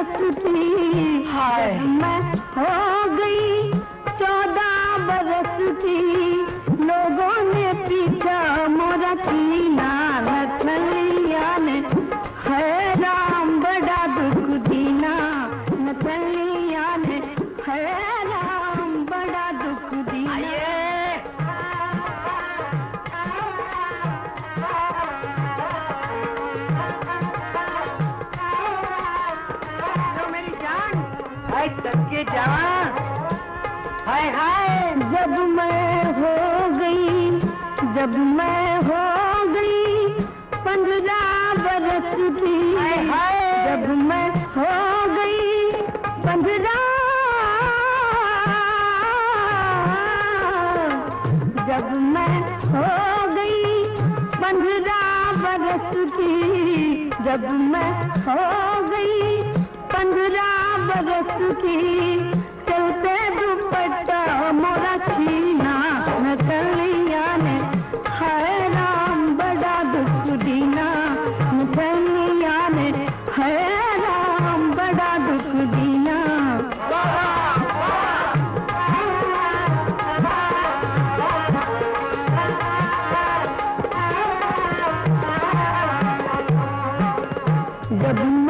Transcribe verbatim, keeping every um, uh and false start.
बरस की हाय मैं हो गई चौदह बरस की, लोगों ने पीछा मोरा कीना नथलिया ने, है राम बड़ा दुख दीना नथलिया ने, है राम बड़ा दुख दीना। हाय सबके जान, हाय हाय जब मैं हो गई, जब मैं हो गई पंद्रह बरस की, हाय हाय जब मैं हो गई पंद्रह, जब मैं हो गई पंद्रह बरस की, जब मैं हो गई पंद्रह बरस की, चलते दुपट्टा मोरा छीना नथलिया ने, है राम बड़ा दुख दीना नथलिया ने, है राम बड़ा दुख दीना। जब